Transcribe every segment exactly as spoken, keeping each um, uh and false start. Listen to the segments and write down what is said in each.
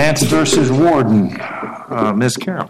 Nance versus Warden. Uh, Miz Carroll.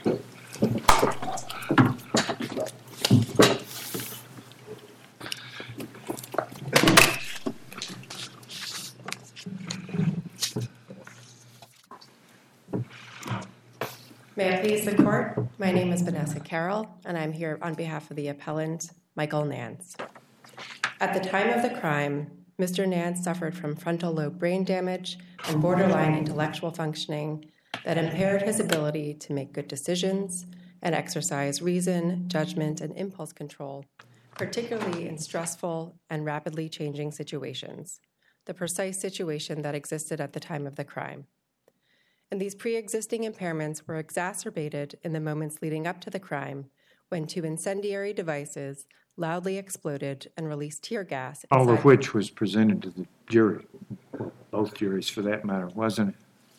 May I please the court? My name is Vanessa Carroll, and I'm here on behalf of the appellant, Michael Nance. At the time of the crime, Mister Nance suffered from frontal lobe brain damage and borderline intellectual functioning that impaired his ability to make good decisions and exercise reason, judgment, and impulse control, particularly in stressful and rapidly changing situations, the precise situation that existed at the time of the crime. And these pre-existing impairments were exacerbated in the moments leading up to the crime when two incendiary devices loudly exploded and released tear gas. All of which was presented to the jury, both juries for that matter, wasn't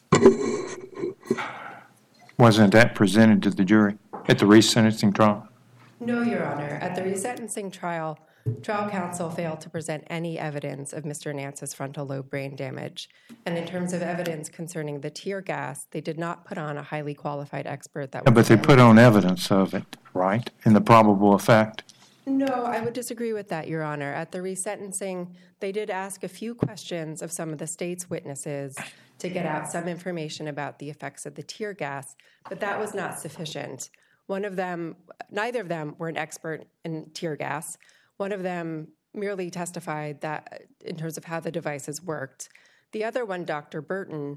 it? Wasn't that presented to the jury at the resentencing trial? No, Your Honor. At the resentencing trial, trial counsel failed to present any evidence of Mister Nance's frontal lobe brain damage. And in terms of evidence concerning the tear gas, they did not put on a highly qualified expert. That Yeah, but they put on evidence of it, right? In the probable effect? No, I would disagree with that, Your Honor. At the resentencing, they did ask a few questions of some of the state's witnesses to get out some information about the effects of the tear gas, but that was not sufficient. One of them, neither of them were an expert in tear gas. One of them merely testified that in terms of how the devices worked. The other one, Doctor Burton,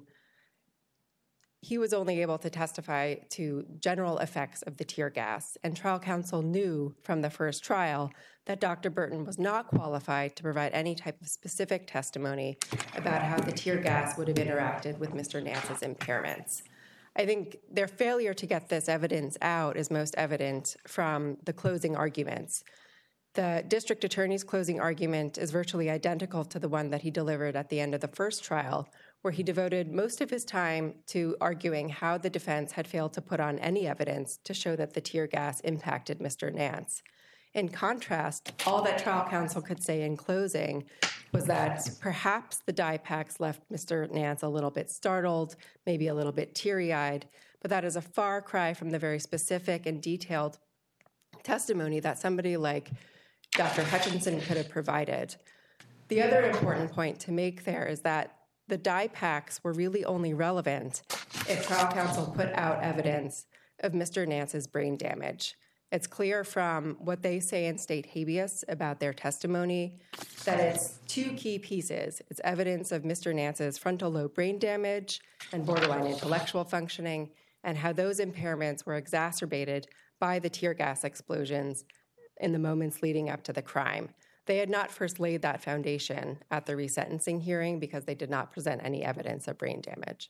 he was only able to testify to general effects of the tear gas, and trial counsel knew from the first trial that Doctor Burton was not qualified to provide any type of specific testimony about how the tear gas would have interacted with Mister Nance's impairments. I think their failure to get this evidence out is most evident from the closing arguments. The district attorney's closing argument is virtually identical to the one that he delivered at the end of the first trial, where he devoted most of his time to arguing how the defense had failed to put on any evidence to show that the tear gas impacted Mister Nance. In contrast, all that trial counsel could say in closing was that perhaps the dye packs left Mister Nance a little bit startled, maybe a little bit teary-eyed, but that is a far cry from the very specific and detailed testimony that somebody like Doctor Hutchinson could have provided. The other important point to make there is that the dye packs were really only relevant if trial counsel put out evidence of Mister Nance's brain damage. It's clear from what they say in state habeas about their testimony that it's two key pieces. It's evidence of Mister Nance's frontal lobe brain damage and borderline intellectual functioning, and how those impairments were exacerbated by the tear gas explosions in the moments leading up to the crime. They had not first laid that foundation at the resentencing hearing because they did not present any evidence of brain damage.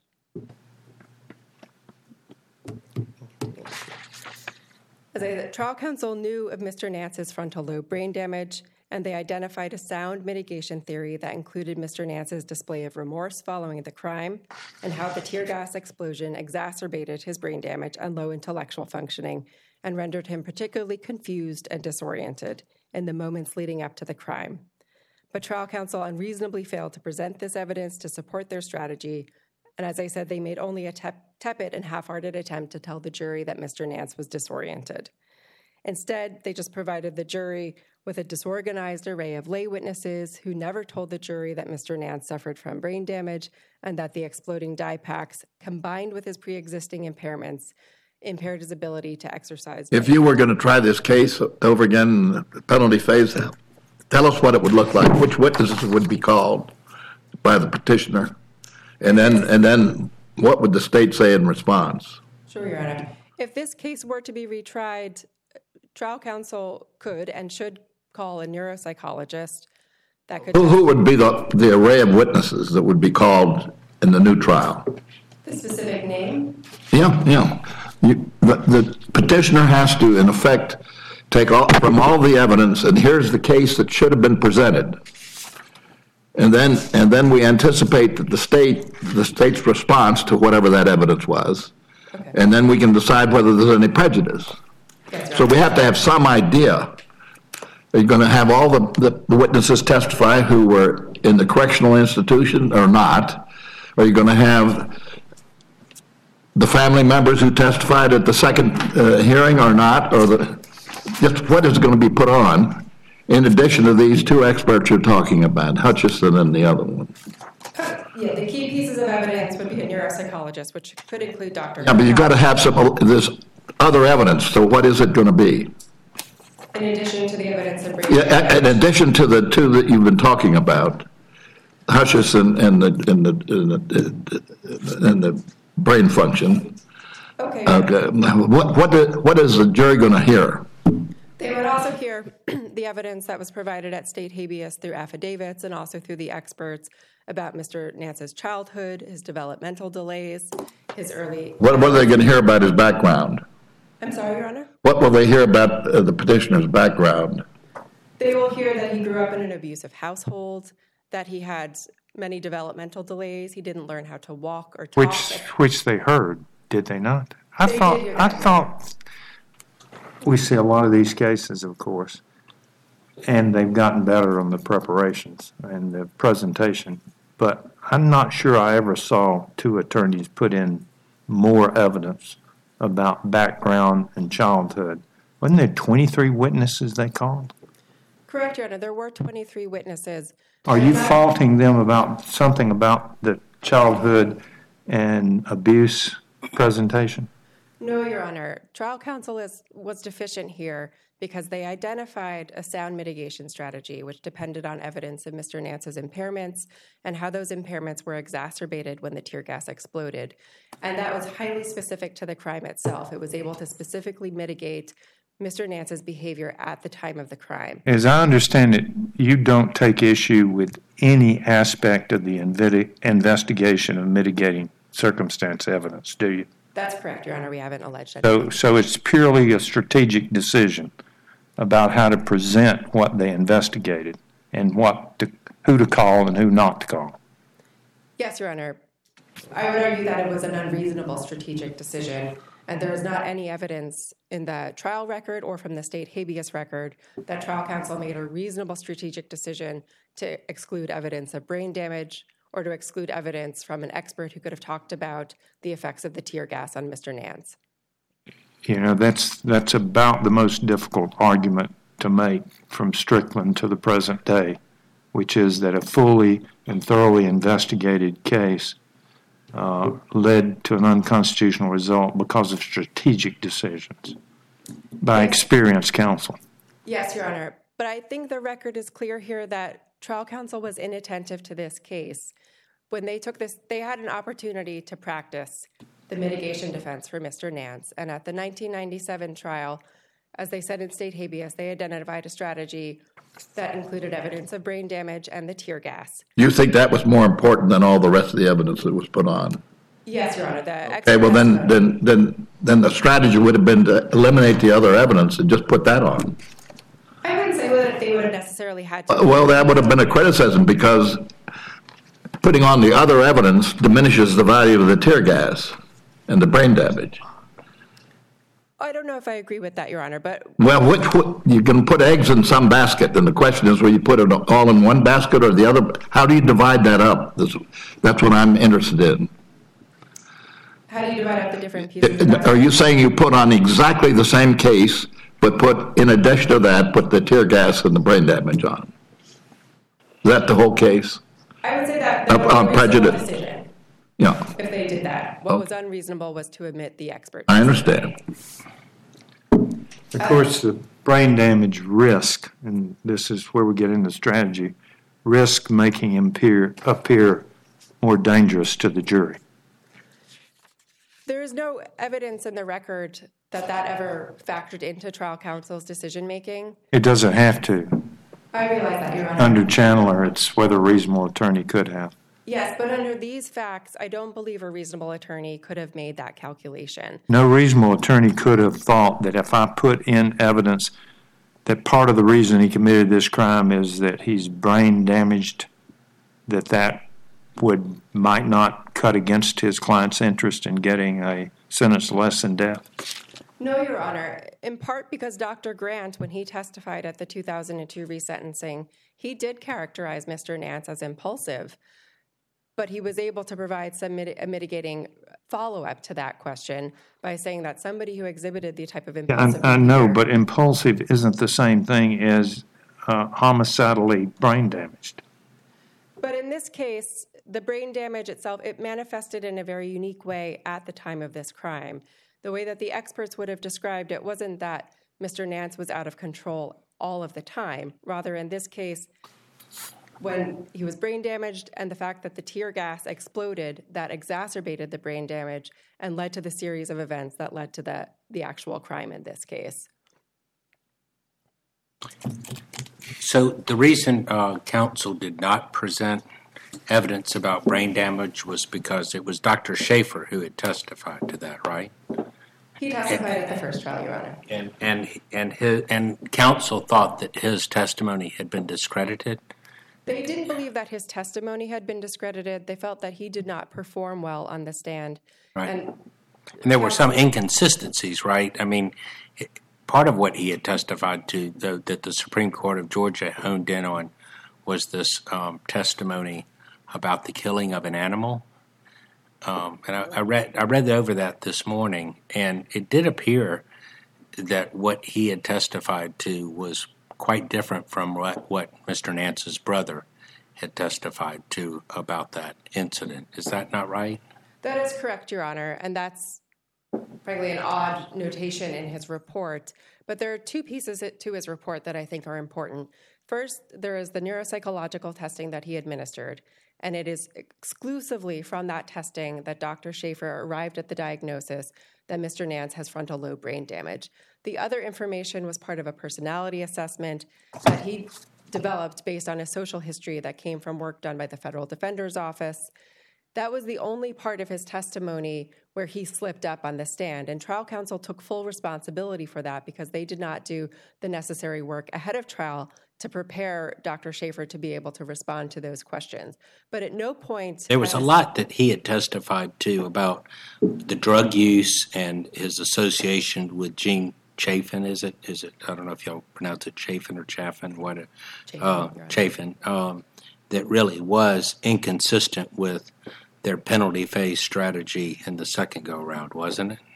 As I said, trial counsel knew of Mister Nance's frontal lobe brain damage, and they identified a sound mitigation theory that included Mister Nance's display of remorse following the crime and how the tear gas explosion exacerbated his brain damage and low intellectual functioning and rendered him particularly confused and disoriented in the moments leading up to the crime. But trial counsel unreasonably failed to present this evidence to support their strategy, and as I said, they made only a tep- tepid and half-hearted attempt to tell the jury that Mister Nance was disoriented. Instead, they just provided the jury with a disorganized array of lay witnesses who never told the jury that Mister Nance suffered from brain damage and that the exploding dye packs, combined with his pre-existing impairments, impaired his ability to exercise. If you were going to try this case over again in the penalty phase, tell us what it would look like, which witnesses would be called by the petitioner, and then and then what would the state say in response? Sure, Your Honor. If this case were to be retried, trial counsel could and should call a neuropsychologist that could... Who, who would be the, the array of witnesses that would be called in the new trial? The specific name? Yeah, yeah. You, the, the petitioner has to, in effect, take all, from all the evidence, and here's the case that should have been presented. And then and then we anticipate that the state, the state's response to whatever that evidence was, okay. And then we can decide whether there's any prejudice. Right. So we have to have some idea. Are you going to have all the, the, the witnesses testify who were in the correctional institution or not? Are you going to have the family members who testified at the second uh, hearing or not, or the, just what is going to be put on in addition to these two experts you're talking about, Hutchison and the other one? Yeah, the key pieces of evidence would be a neuropsychologist, which could include Doctor Yeah, but you've got to have some, this other evidence, so what is it going to be? In addition to the evidence of brain Yeah, damage. in addition to the two that you've been talking about, Hutchison and the, and the, and the, and the brain function. Okay. Okay, what, what, the- what is the jury going to hear? They would also hear the evidence that was provided at state habeas through affidavits and also through the experts about Mister Nance's childhood, his developmental delays, his early... What, what are they going to hear about his background? I'm sorry, Your Honor? What will they hear about uh, the petitioner's background? They will hear that he grew up in an abusive household, that he had many developmental delays, he didn't learn how to walk or talk. Which, which they heard, did they not? I They thought, did hear I that. thought, we see a lot of these cases, of course, and they've gotten better on the preparations and the presentation, but I'm not sure I ever saw two attorneys put in more evidence about background and childhood. Wasn't there twenty-three witnesses they called? Correct, Your Honor. There were twenty-three witnesses. Are you faulting them about something about the childhood and abuse presentation? No, Your Honor. Trial counsel is, was deficient here because they identified a sound mitigation strategy which depended on evidence of Mister Nance's impairments and how those impairments were exacerbated when the tear gas exploded. And that was highly specific to the crime itself. It was able to specifically mitigate Mister Nance's behavior at the time of the crime. As I understand it, you don't take issue with any aspect of the invi- investigation of mitigating circumstance evidence, do you? That's correct, Your Honor. We haven't alleged So, anything. so it's purely a strategic decision about how to present what they investigated and what to, who to call and who not to call. Yes, Your Honor. I would argue that it was an unreasonable strategic decision, and there is not any evidence in the trial record or from the state habeas record that trial counsel made a reasonable strategic decision to exclude evidence of brain damage or to exclude evidence from an expert who could have talked about the effects of the tear gas on Mister Nance. You know, that's, that's about the most difficult argument to make from Strickland to the present day, which is that a fully and thoroughly investigated case uh, led to an unconstitutional result because of strategic decisions by experienced counsel. Yes, Your Honor. But I think the record is clear here that trial counsel was inattentive to this case. When they took this, they had an opportunity to practice the mitigation defense for Mister Nance. And at the nineteen ninety-seven trial, as they said in state habeas, they identified a strategy that included evidence of brain damage and the tear gas. You think that was more important than all the rest of the evidence that was put on? Yes, Your Honor. The Okay, well, then, then, then, then the strategy would have been to eliminate the other evidence and just put that on. I wouldn't say that they would have necessarily had to. Uh, Well, that would have been a criticism because putting on the other evidence diminishes the value of the tear gas and the brain damage. I don't know if I agree with that, Your Honor, but Well, which, you can put eggs in some basket, and the question is, will you put it all in one basket or the other? How do you divide that up? That's, that's what I'm interested in. how do you divide up the different pieces of Are you saying you put on exactly the same case, but put, in addition to that, put the tear gas and the brain damage on? Is that the whole case? I would say that Up- that was on a reasonable prejudice. decision Yeah, if they did that. What was unreasonable was to omit the expert. I understand. Of course, the brain damage risk, and this is where we get into strategy, risk making him appear, appear more dangerous to the jury. There is no evidence in the record that that ever factored into trial counsel's decision-making. It doesn't have to. I realize that, Your Honor. Under Chandler, it's whether a reasonable attorney could have. Yes, but under these facts, I don't believe a reasonable attorney could have made that calculation. No reasonable attorney could have thought that if I put in evidence that part of the reason he committed this crime is that he's brain damaged, that that would might not cut against his client's interest in getting a sentence less than death. No, Your Honor, in part because Doctor Grant, when he testified at the two thousand two resentencing, he did characterize Mister Nance as impulsive. but he was able to provide some mit- a mitigating follow-up to that question by saying that somebody who exhibited the type of Yeah, impulsive I, I know, behavior- but impulsive isn't the same thing as uh, homicidally brain damaged. But in this case, the brain damage itself, it manifested in a very unique way at the time of this crime. The way that the experts would have described it wasn't that Mister Nance was out of control all of the time. Rather, in this case, when he was brain damaged and the fact that the tear gas exploded, that exacerbated the brain damage and led to the series of events that led to the, the actual crime in this case. So the reason uh, counsel did not present evidence about brain damage was because it was Doctor Schaefer who had testified to that, right? He testified at the first trial, Your Honor. And and and his and counsel thought that his testimony had been discredited. They didn't believe that his testimony had been discredited. They felt that he did not perform well on the stand. Right. And, And there were some inconsistencies, right? I mean, it, part of what he had testified to, though, that the Supreme Court of Georgia honed in on, was this um, testimony about the killing of an animal. Um, and I, I read I read over that this morning, and it did appear that what he had testified to was quite different from what, what Mister Nance's brother had testified to about that incident. Is that not right? That is correct, Your Honor, and that's frankly an odd notation in his report. But there are two pieces to his report that I think are important. First, there is the neuropsychological testing that he administered, and it is exclusively from that testing that Doctor Schaefer arrived at the diagnosis that Mister Nance has frontal lobe brain damage. The other information was part of a personality assessment that he developed based on a social history that came from work done by the Federal Defender's Office. That was the only part of his testimony where he slipped up on the stand, and trial counsel took full responsibility for that because they did not do the necessary work ahead of trial to prepare Doctor Schaefer to be able to respond to those questions. But at no point... There was a lot that he had testified to about the drug use and his association with Gene Chafin, is it? Is it? I don't know if y'all pronounce it Chafin or Chaffin, what it, Chafin, uh, right. Chafin, um, that really was inconsistent with their penalty phase strategy in the second go-around, wasn't it?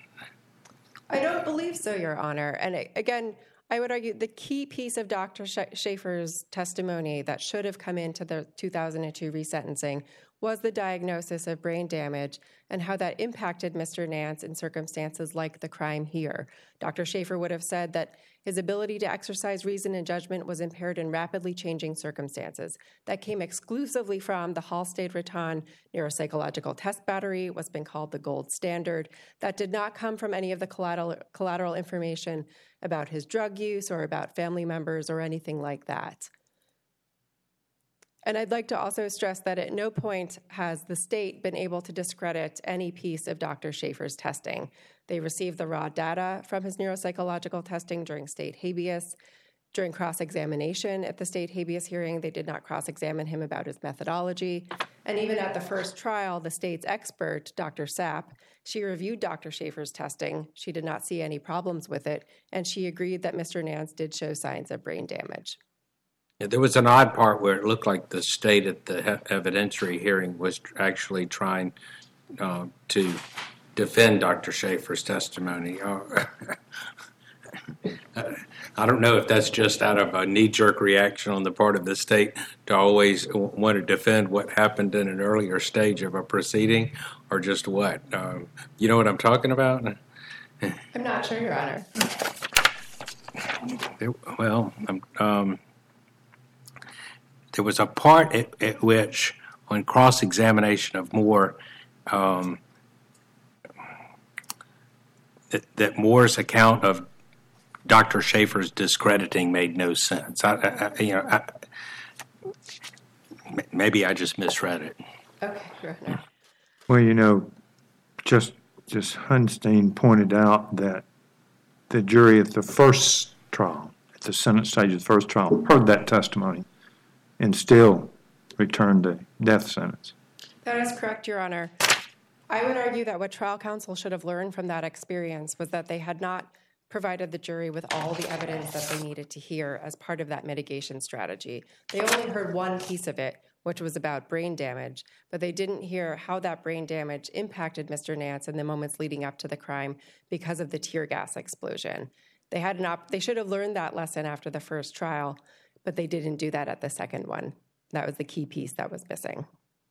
I don't believe so, Your Honor. And I- again, I would argue the key piece of Doctor Sch- Schaefer's testimony that should have come into the two thousand two resentencing was the diagnosis of brain damage and how that impacted Mister Nance in circumstances like the crime here. Doctor Schaefer would have said that his ability to exercise reason and judgment was impaired in rapidly changing circumstances. That came exclusively from the Halstead-Rattan neuropsychological test battery, what's been called the gold standard. That did not come from any of the collateral, collateral information about his drug use or about family members or anything like that. And I'd like to also stress that at no point has the state been able to discredit any piece of Doctor Schaefer's testing. They received the raw data from his neuropsychological testing during state habeas. During cross-examination at the state habeas hearing, they did not cross-examine him about his methodology. And even at the first trial, the state's expert, Doctor Sapp, she reviewed Doctor Schaefer's testing. She did not see any problems with it, and she agreed that Mister Nance did show signs of brain damage. Yeah, there was an odd part where it looked like the state at the he- evidentiary hearing was actually trying uh, to defend Doctor Schaefer's testimony. Uh, I don't know if that's just out of a knee-jerk reaction on the part of the state to always w- want to defend what happened in an earlier stage of a proceeding, or just what. Um, you know what I'm talking about? I'm not sure, Your Honor. There, well, um, um, there was a part at, at which, on cross-examination of Moore, um, that, that Moore's account of Doctor Schaefer's discrediting made no sense. I, I, I, you know, I, maybe I just misread it. Okay, Your Honor. Well, you know, just just Hunstein pointed out that the jury at the first trial, at the Senate stage of the first trial, heard that testimony and still returned the death sentence. That is correct, Your Honor. I would argue that what trial counsel should have learned from that experience was that they had not provided the jury with all the evidence that they needed to hear as part of that mitigation strategy. They only heard one piece of it, which was about brain damage, but they didn't hear how that brain damage impacted Mister Nance in the moments leading up to the crime because of the tear gas explosion. They had an op- they should have learned that lesson after the first trial, but they didn't do that at the second one. That was the key piece that was missing.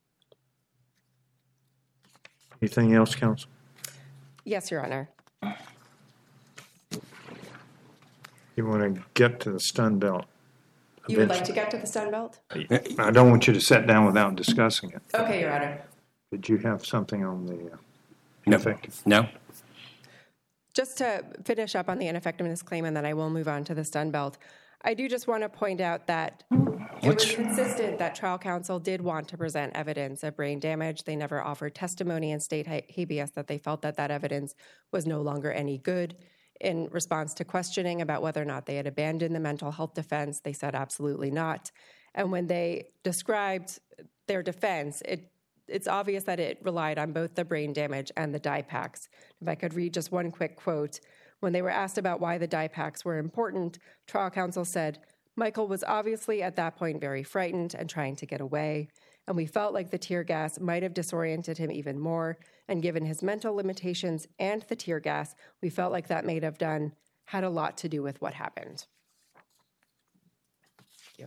Anything else, counsel? Yes, Your Honor. You want to get to the stun belt? You would like to get to the stun belt? I don't want you to sit down without discussing it. Okay, Your Honor. Did you have something on the uh, No. ineffective? No? Just to finish up on the ineffectiveness claim, and then I will move on to the stun belt. I do just want to point out that it was consistent that trial counsel did want to present evidence of brain damage. They never offered testimony in state habeas that they felt that that evidence was no longer any good. In response to questioning about whether or not they had abandoned the mental health defense, they said absolutely not. And when they described their defense, it it's obvious that it relied on both the brain damage and the dye packs. If I could read just one quick quote. When they were asked about why the dye packs were important, trial counsel said, Michael was obviously at that point very frightened and trying to get away, and we felt like the tear gas might have disoriented him even more, and given his mental limitations and the tear gas, we felt like that may have done, had a lot to do with what happened. Thank you.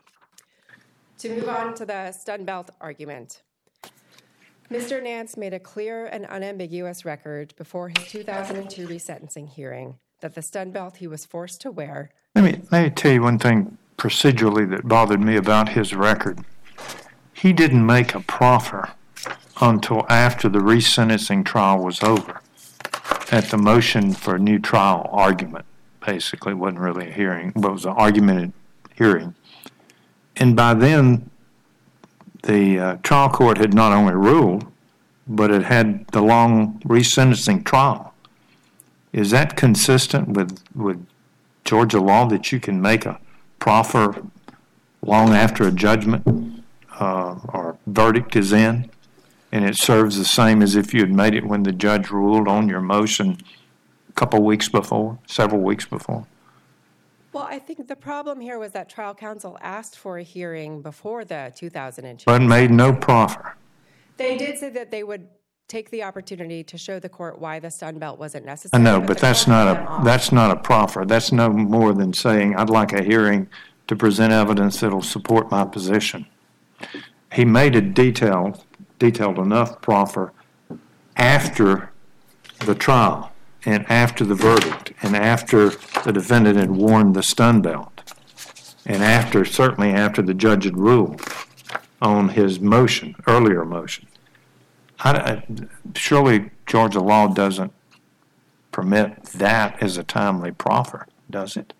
To move on to the stun belt argument. Mister Nance made a clear and unambiguous record before his two thousand two resentencing hearing that the stun belt he was forced to wear. Let me, let me tell you one thing procedurally that bothered me about his record. He didn't make a proffer until after the resentencing trial was over, at the motion for a new trial argument. Basically, it wasn't really a hearing, but it was an argumented hearing. And by then, the uh, trial court had not only ruled, but it had the long resentencing trial. Is that consistent with, with Georgia law that you can make a proffer long after a judgment uh, or verdict is in, and it serves the same as if you had made it when the judge ruled on your motion a couple weeks before, several weeks before? Well, I think the problem here was that trial counsel asked for a hearing before the two thousand two. But made no proffer. They did say that they would take the opportunity to show the court why the stun belt wasn't I necessary. know, but the that's court not cut them a off. that's not a proffer. That's no more than saying I'd like a hearing to present evidence that'll support my position. He made a detailed, detailed enough proffer after the trial and after the verdict and after the defendant had worn the stun belt and after, certainly after the judge had ruled on his motion, earlier motion. I, I, surely Georgia law doesn't permit that as a timely proffer, does it?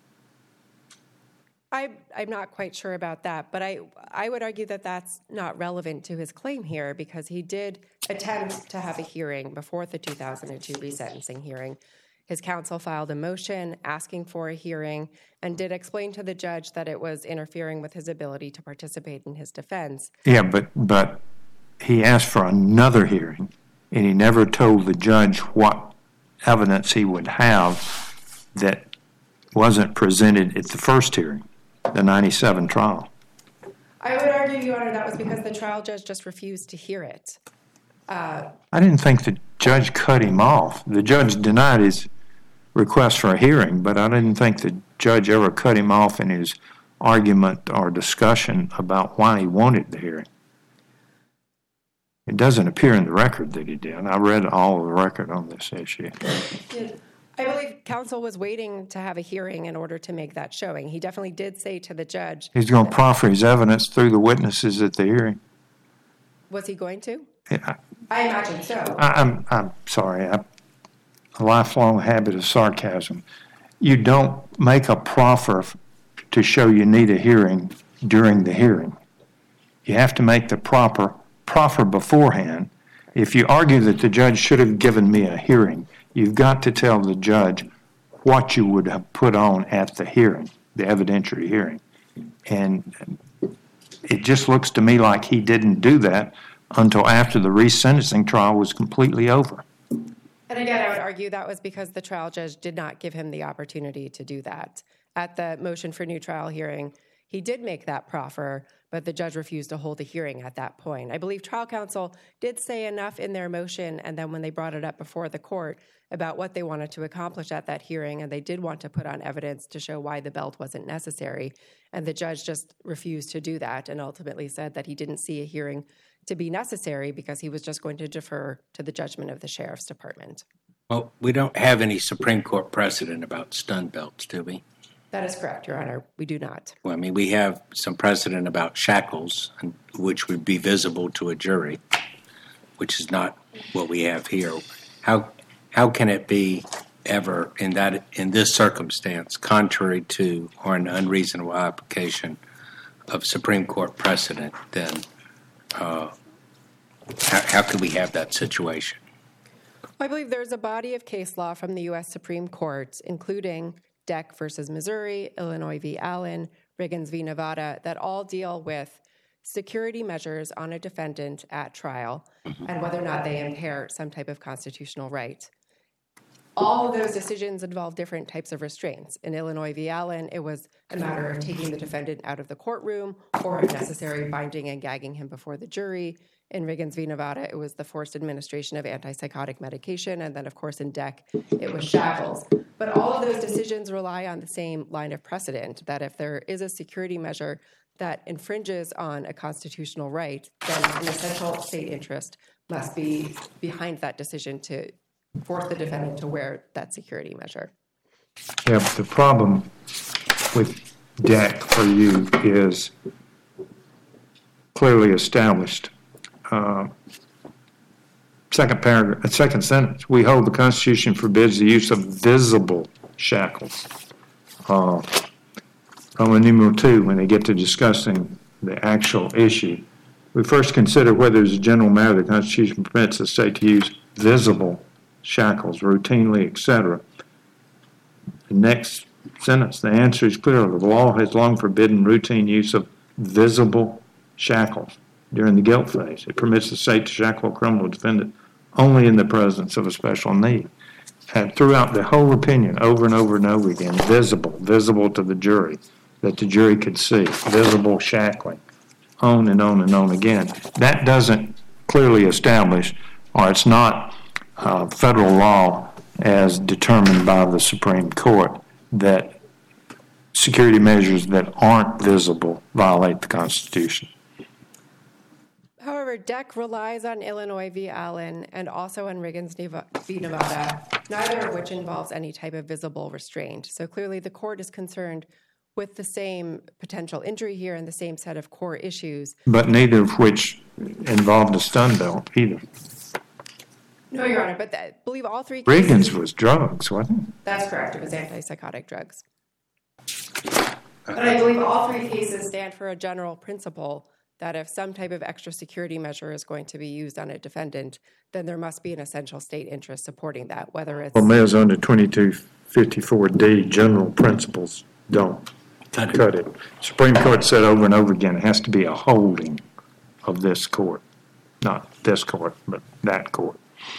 I, I'm not quite sure about that, but I, I would argue that that's not relevant to his claim here because he did attempt to have a hearing before the two thousand two resentencing hearing. His counsel filed a motion asking for a hearing and did explain to the judge that it was interfering with his ability to participate in his defense. Yeah, but but he asked for another hearing, and he never told the judge what evidence he would have that wasn't presented at the first hearing, the ninety-seven trial. I would argue, Your Honor, that was because the trial judge just refused to hear it. Uh, I didn't think the judge cut him off. The judge denied his request for a hearing, but I didn't think the judge ever cut him off in his argument or discussion about why he wanted the hearing. It doesn't appear in the record that he did. I read all of the record on this issue. I believe counsel was waiting to have a hearing in order to make that showing. He definitely did say to the judge. He's going to proffer his evidence through the witnesses at the hearing. Was he going to? Yeah, I imagine so. I, I'm I'm sorry. I, a lifelong habit of sarcasm. You don't make a proffer to show you need a hearing during the hearing. You have to make the proper proffer beforehand. If you argue that the judge should have given me a hearing, you've got to tell the judge what you would have put on at the hearing, the evidentiary hearing. And it just looks to me like he didn't do that until after the resentencing trial was completely over. And again, I would argue that was because the trial judge did not give him the opportunity to do that. At the motion for new trial hearing, he did make that proffer, but the judge refused to hold a hearing at that point. I believe trial counsel did say enough in their motion, and then when they brought it up before the court about what they wanted to accomplish at that hearing, and they did want to put on evidence to show why the belt wasn't necessary, and the judge just refused to do that and ultimately said that he didn't see a hearing to be necessary because he was just going to defer to the judgment of the sheriff's department. Well, we don't have any Supreme Court precedent about stun belts, do we? That is correct, Your Honor. We do not. Well, I mean, we have some precedent about shackles, which would be visible to a jury, which is not what we have here. How how can it be ever in that in this circumstance contrary to or an unreasonable application of Supreme Court precedent? Then, uh, how, how can we have that situation? I believe there's a body of case law from the U S Supreme Court, including Deck versus Missouri, Illinois v. Allen, Riggins v. Nevada, that all deal with security measures on a defendant at trial and whether or not they impair some type of constitutional right. All of those decisions involve different types of restraints. In Illinois v. Allen, it was a matter of taking the defendant out of the courtroom or, if necessary, binding and gagging him before the jury. In Riggins v. Nevada, it was the forced administration of antipsychotic medication. And then, of course, in Deck, it was shackles. But all of those decisions rely on the same line of precedent, that if there is a security measure that infringes on a constitutional right, then an essential state interest must be behind that decision to force the defendant to wear that security measure. Yeah, but the problem with Deck for you is clearly established. Uh, second paragraph, second sentence. We hold the Constitution forbids the use of visible shackles. Uh, Roman numeral two, when they get to discussing the actual issue, we first consider whether as a general matter the Constitution permits the state to use visible shackles routinely, et cetera. The next sentence, the answer is clear. The law has long forbidden routine use of visible shackles during the guilt phase. It permits the state to shackle a criminal defendant only in the presence of a special need. And throughout the whole opinion, over and over and over again, visible, visible to the jury, that the jury could see, visible shackling, on and on and on again. That doesn't clearly establish, or it's not uh, federal law as determined by the Supreme Court, that security measures that aren't visible violate the Constitution. However, Deck relies on Illinois v. Allen and also on Riggins v. Nevada, neither of which involves any type of visible restraint. So clearly the court is concerned with the same potential injury here and the same set of core issues. But neither of which involved a stun belt either. No, Your Honor, but I believe all three cases... Riggins was drugs, wasn't it? That's correct. It was antipsychotic drugs. But I believe all three cases stand for a general principle that if some type of extra security measure is going to be used on a defendant, then there must be an essential state interest supporting that, whether it's... Well, Mayor's under twenty-two fifty-four D, general principles don't Cut it. cut it. Supreme Court said over and over again, it has to be a holding of this court. Not this court, but that court.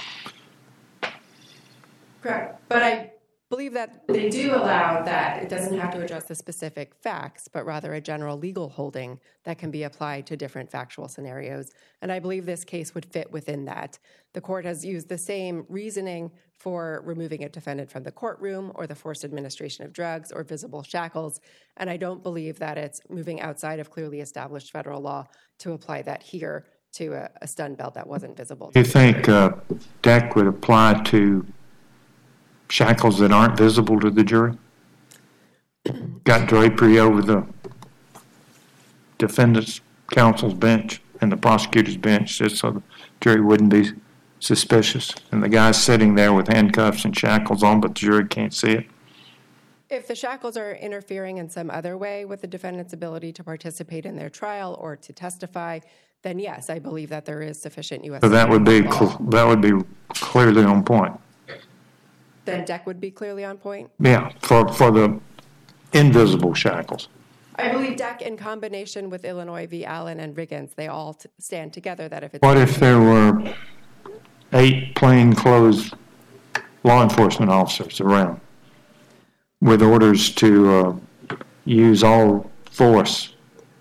Correct. But I believe that they do allow that it doesn't have to address the specific facts, but rather a general legal holding that can be applied to different factual scenarios. And I believe this case would fit within that. The court has used the same reasoning for removing a defendant from the courtroom or the forced administration of drugs or visible shackles. And I don't believe that it's moving outside of clearly established federal law to apply that here to a, a stun belt that wasn't visible. Do you think uh, Deck would apply to shackles that aren't visible to the jury? Got drapery over the defendant's counsel's bench and the prosecutor's bench just so the jury wouldn't be suspicious. And the guy's sitting there with handcuffs and shackles on, but the jury can't see it. If the shackles are interfering in some other way with the defendant's ability to participate in their trial or to testify, then yes, I believe that there is sufficient U S So that would be law. cl- that would be clearly on point. Then Deck would be clearly on point. Yeah, for for the invisible shackles. I believe Deck, in combination with Illinois v. Allen and Riggins, they all t- stand together that if it's... What if there were eight plainclothes law enforcement officers around with orders to uh, use all force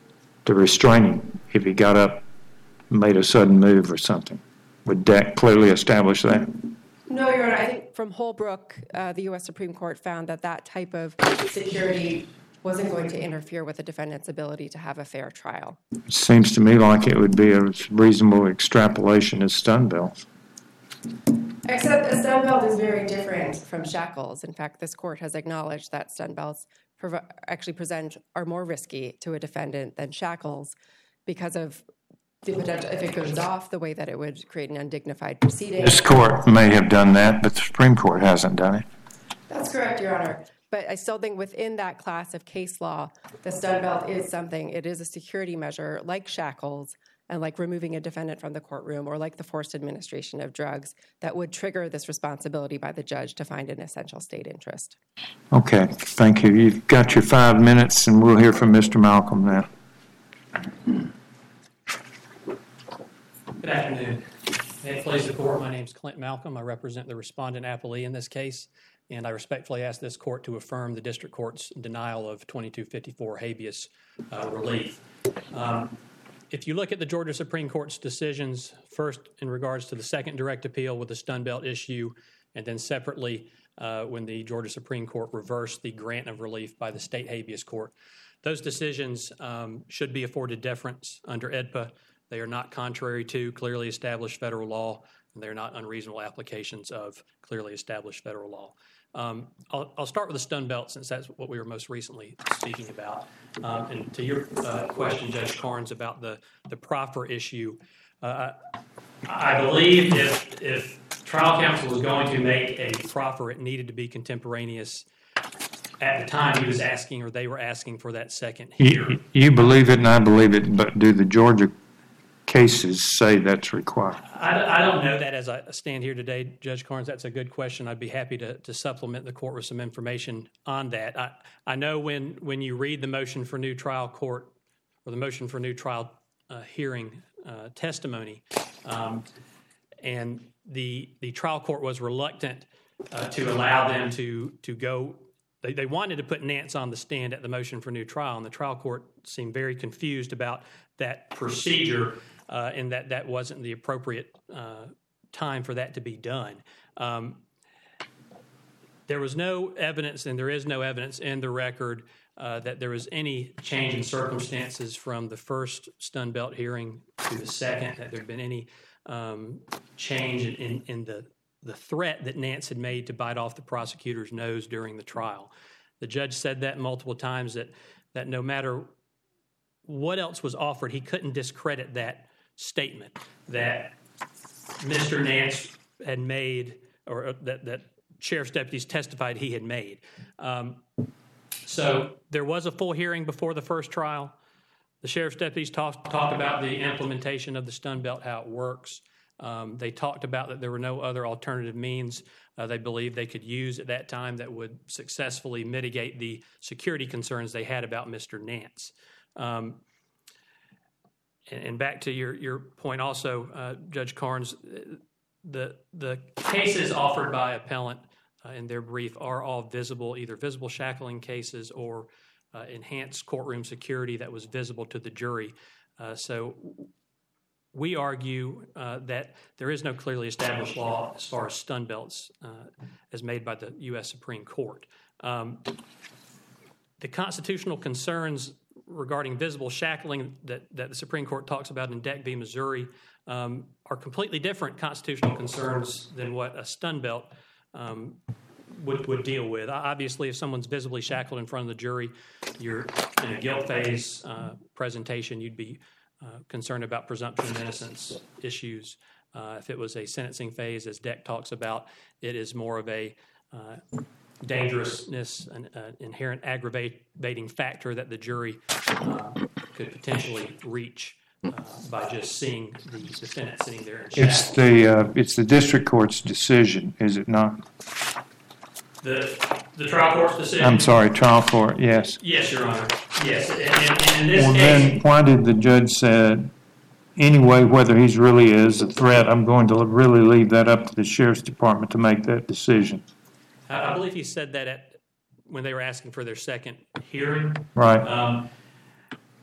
to restrain him if he got up and made a sudden move or something. Would that clearly establish that? No, Your Honor. I think from Holbrook, uh, the U S Supreme Court found that that type of security wasn't going to interfere with the defendant's ability to have a fair trial. It seems to me like it would be a reasonable extrapolation as stun belts. Except a stun belt is very different from shackles. In fact, this court has acknowledged that stun belts prov- actually present are more risky to a defendant than shackles because of the potential, if it goes off, the way that it would create an undignified proceeding. This court may have done that, but the Supreme Court hasn't done it. That's correct, Your Honor. But I still think within that class of case law, the stun belt is something, it is a security measure like shackles and like removing a defendant from the courtroom or like the forced administration of drugs that would trigger this responsibility by the judge to find an essential state interest. Okay, thank you. You've got your five minutes, and we'll hear from Mister Malcolm now. Good afternoon. May it please the court, my name is Clint Malcolm. I represent the respondent appellee in this case, and I respectfully ask this court to affirm the district court's denial of twenty-two fifty-four habeas uh, relief. Um, if you look at the Georgia Supreme Court's decisions, first in regards to the second direct appeal with the stun belt issue, and then separately uh, when the Georgia Supreme Court reversed the grant of relief by the state habeas court, those decisions um, should be afforded deference under E D P A. They are not contrary to clearly established federal law, and they are not unreasonable applications of clearly established federal law. Um, I'll, I'll start with the stun belt since that's what we were most recently speaking about. Um, and to your uh, question, Judge Carnes, about the, the proffer issue, uh, I believe if, if trial counsel was going to make a proffer, it needed to be contemporaneous at the time he was asking or they were asking for that second hearing. You, you believe it and I believe it, but do the Georgia cases say that's required? I, I don't know that as I stand here today, Judge Carnes. That's a good question. I'd be happy to, to supplement the court with some information on that. I, I know when, when you read the motion for new trial court or the motion for new trial uh, hearing uh, testimony, um, and the the trial court was reluctant uh, to allow them to to go. They, they wanted to put Nance on the stand at the motion for new trial, and the trial court seemed very confused about that procedure. Uh, and that that wasn't the appropriate uh, time for that to be done. Um, there was no evidence, and there is no evidence in the record uh, that there was any change in circumstances from the first stun belt hearing to the second, that there had been any um, change in, in, in the, the threat that Nance had made to bite off the prosecutor's nose during the trial. The judge said that multiple times, that that no matter what else was offered, he couldn't discredit that statement that Mister Nance had made, or that, that sheriff's deputies testified he had made. Um, so there was a full hearing before the first trial. The sheriff's deputies talked talked about the implementation of the stun belt, how it works. Um, they talked about that there were no other alternative means uh, they believed they could use at that time that would successfully mitigate the security concerns they had about Mister Nance. Um, And back to your, your point also, uh, Judge Carnes, the the cases offered by appellant uh, in their brief are all visible, either visible shackling cases or uh, enhanced courtroom security that was visible to the jury. Uh, so we argue uh, that there is no clearly established law as far as stun belts uh, as made by the U S Supreme Court. Um, the constitutional concerns regarding visible shackling that, that the Supreme Court talks about in Deck v. Missouri um, are completely different constitutional concerns than what a stun belt um, would, would deal with. Obviously, if someone's visibly shackled in front of the jury, you're in a guilt phase uh, presentation, you'd be uh, concerned about presumption of innocence issues. Uh, if it was a sentencing phase, as Deck talks about, it is more of a uh, dangerousness, an uh, inherent aggravating factor that the jury uh, could potentially reach uh, by just seeing the defendant sitting there in shackles. It's the uh, it's the district court's decision, is it not? The the trial court's decision. I'm sorry, trial court. Yes. Yes, Your Honor. Yes, and, and, and in this Well, case, then why did the judge say, anyway, whether he's really is a threat, I'm going to really leave that up to the sheriff's department to make that decision? I believe he said that at, when they were asking for their second hearing. Right. Um,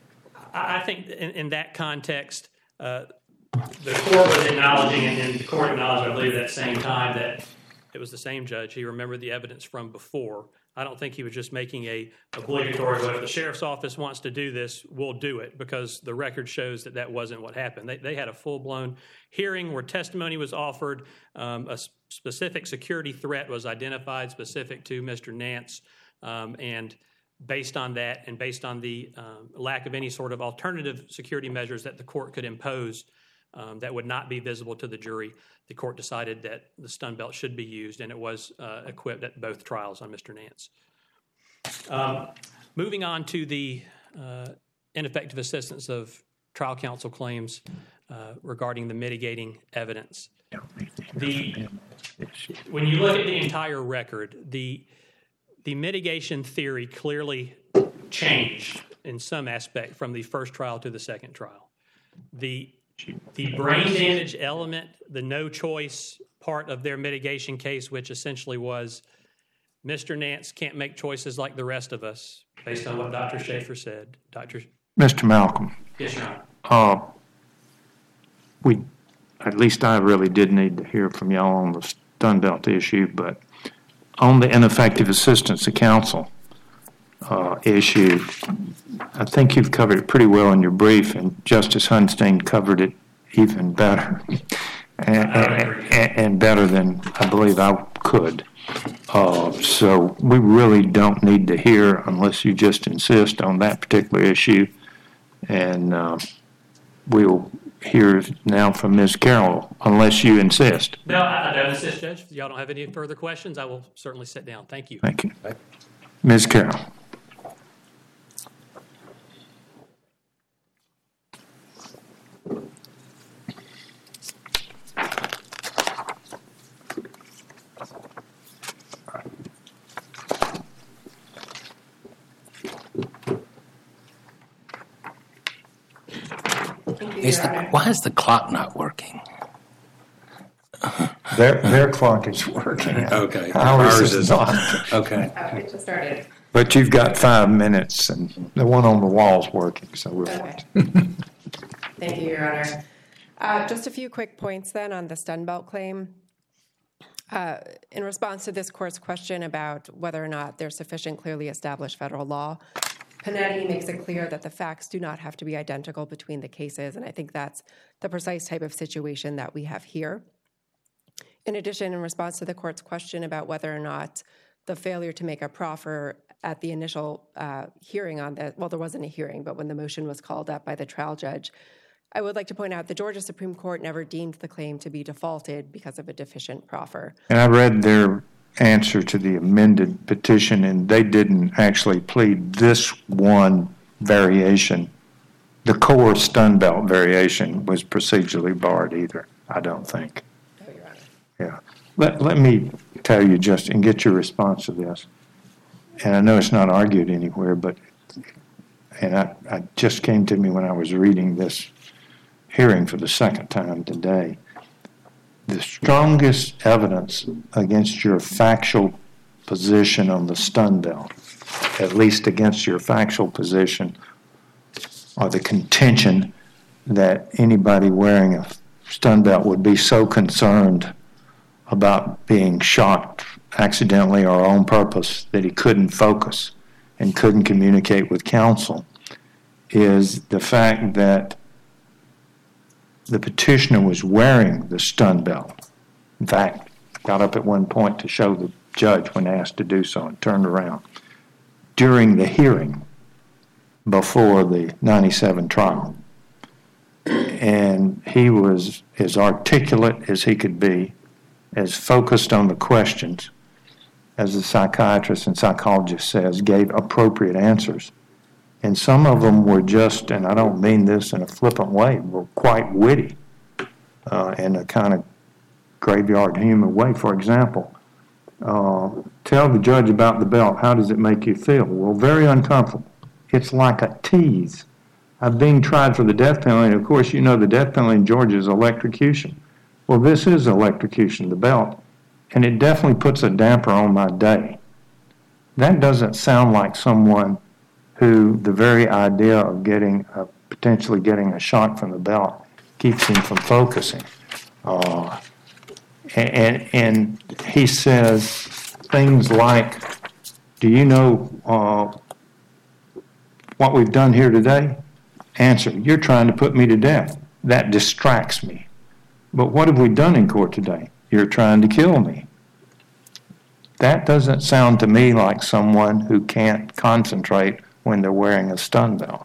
I I think in, in that context, uh, the court was acknowledging, and and the court acknowledged, I believe, at that same time that it was the same judge. He remembered the evidence from before. I don't think he was just making a obligatory, well, if the sheriff's office wants to do this, we'll do it, because the record shows that that wasn't what happened. They, they had a full-blown hearing where testimony was offered. Um, a specific security threat was identified specific to Mister Nance, um, and based on that and based on the um, lack of any sort of alternative security measures that the court could impose um, that would not be visible to the jury, the court decided that the stun belt should be used, and it was uh, equipped at both trials on Mister Nance. Um, moving on to the uh, ineffective assistance of trial counsel claims uh, regarding the mitigating evidence. The, when you look at the entire record, the the mitigation theory clearly changed in some aspect from the first trial to the second trial. The The brain damage element, the no choice part of their mitigation case, which essentially was Mister Nance can't make choices like the rest of us, based on what Doctor Schaefer said. Doctor Mister Malcolm, Yes, Your Honor. uh, we, at least I really did need to hear from y'all on the stun belt issue, but on the ineffective assistance of counsel uh, issue, I think you've covered it pretty well in your brief, and Justice Hunstein covered it even better, and, and, and better than I believe I could. Uh, so we really don't need to hear unless you just insist on that particular issue, and uh, we'll hear now from Miz Carroll unless you insist. No, I I don't insist, Judge. If y'all don't have any further questions, I will certainly sit down. Thank you. Thank you. Miz Carroll. Is the, why is the clock not working? Their, their clock is working. Okay. Ours Ours is is- not. Okay. Oh, it just started. But you've got five minutes, and the one on the wall's working, so we're Okay. fine. Thank you, Your Honor. Uh, just a few quick points then on the stun belt claim. Uh, in response to this court's question about whether or not there's sufficient clearly established federal law, Panetti makes it clear that the facts do not have to be identical between the cases, and I think that's the precise type of situation that we have here. In addition, in response to the court's question about whether or not the failure to make a proffer at the initial uh, hearing on that, well, there wasn't a hearing, but when the motion was called up by the trial judge, I would like to point out the Georgia Supreme Court never deemed the claim to be defaulted because of a deficient proffer. And I read their answer to the amended petition, and they didn't actually plead this one variation. The core stun belt variation was procedurally barred either, I don't think. Oh, Your Honor. Yeah. Let, let me tell you just, and get your response to this. And I know it's not argued anywhere, but, and I, I just came to me when I was reading this hearing for the second time today. The strongest evidence against your factual position on the stun belt, at least against your factual position, or the contention that anybody wearing a stun belt would be so concerned about being shot accidentally or on purpose that he couldn't focus and couldn't communicate with counsel, is the fact that the petitioner was wearing the stun belt. In fact, got up at one point to show the judge when asked to do so and turned around. During the hearing before the ninety-seven trial. And he was as articulate as he could be, as focused on the questions, as the psychiatrist and psychologist says, gave appropriate answers. And some of them were just, and I don't mean this in a flippant way, were quite witty uh, in a kind of graveyard humor way. For example, uh, tell the judge about the belt. How does it make you feel? Well, very uncomfortable. It's like a tease. I'm being tried for the death penalty, and of course you know the death penalty in Georgia is electrocution. Well, this is electrocution, the belt, and it definitely puts a damper on my day. That doesn't sound like someone who the very idea of getting a potentially getting a shock from the belt keeps him from focusing. Uh, and, and he says things like, do you know uh, what we've done here today? Answer, you're trying to put me to death. That distracts me. But what have we done in court today? You're trying to kill me. That doesn't sound to me like someone who can't concentrate when they're wearing a stun belt.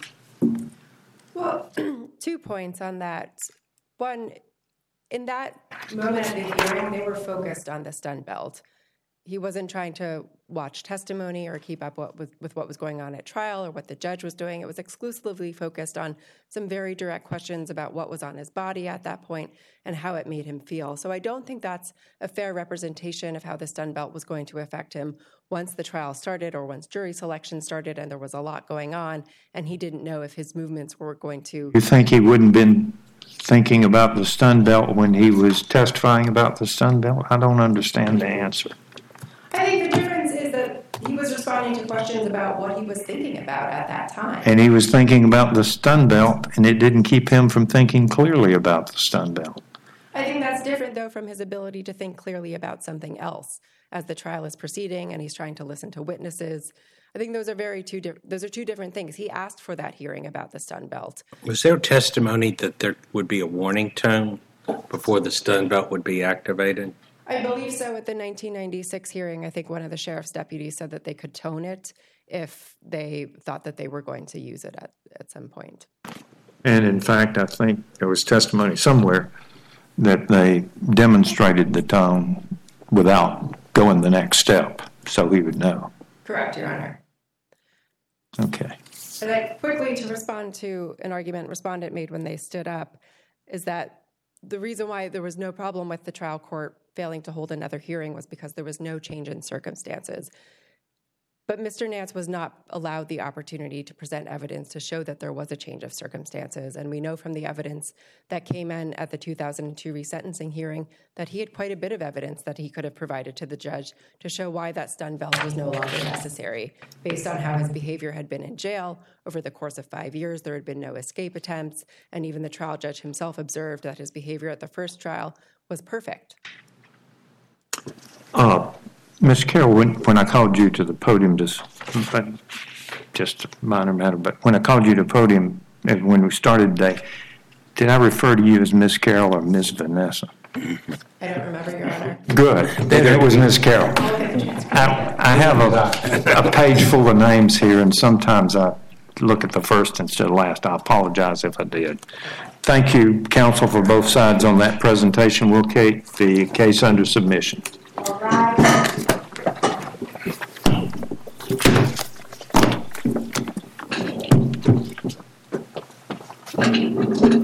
Well, two points on that. One, in that moment of the hearing, they were focused on the stun belt. He wasn't trying to watch testimony or keep up what, with, with what was going on at trial or what the judge was doing. It was exclusively focused on some very direct questions about what was on his body at that point and how it made him feel. So I don't think that's a fair representation of how the stun belt was going to affect him once the trial started or once jury selection started and there was a lot going on and he didn't know if his movements were going to... You think he wouldn't been thinking about the stun belt when he was testifying about the stun belt? I don't understand the answer. I think the difference is that he was responding to questions about what he was thinking about at that time. And he was thinking about the stun belt, and it didn't keep him from thinking clearly about the stun belt. I think that's different, though, from his ability to think clearly about something else as the trial is proceeding and he's trying to listen to witnesses. I think those are very two di- those are two different things. He asked for that hearing about the stun belt. Was there testimony that there would be a warning tone before the stun belt would be activated? I believe so. At the nineteen ninety-six hearing, I think one of the sheriff's deputies said that they could tone it if they thought that they were going to use it at, at some point. And in fact, I think there was testimony somewhere that they demonstrated the tone without going the next step, so he would know. Correct, Your Honor. Okay. And then quickly to respond to an argument respondent made when they stood up is that the reason why there was no problem with the trial court failing to hold another hearing was because there was no change in circumstances. But Mister Nance was not allowed the opportunity to present evidence to show that there was a change of circumstances. And we know from the evidence that came in at the two thousand two resentencing hearing that he had quite a bit of evidence that he could have provided to the judge to show why that stun belt was no longer necessary. Based on how his behavior had been in jail over the course of five years, there had been no escape attempts. And even the trial judge himself observed that his behavior at the first trial was perfect. Uh, Miz Carroll, when, when I called you to the podium, just, just a minor matter, but when I called you to the podium, and when we started today, did I refer to you as Miz Carroll or Miz Vanessa? I don't remember, Your Honor. Good. Then it was Miz Carroll. I, I have a, a page full of names here, and sometimes I look at the first instead of last. I apologize if I did. Thank you, counsel, for both sides on that presentation. We'll keep the case under submission. All right. Thank you.